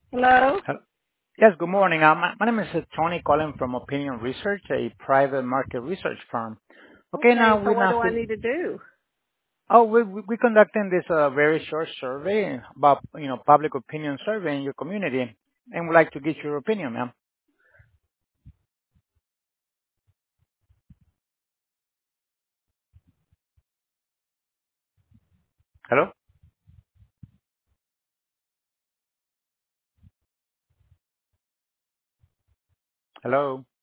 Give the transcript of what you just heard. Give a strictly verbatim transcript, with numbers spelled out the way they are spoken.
Hello? Hel- Yes, good morning. Uh, My my name is uh, Tony calling from Opinion Research, a private market research firm. Okay, Okay, now so we're what do not. I fil- need to do? Oh, we we we conducting this uh, very short survey about, you know, public opinion survey in your community, and would like to get your opinion, ma'am. Hello? Hello?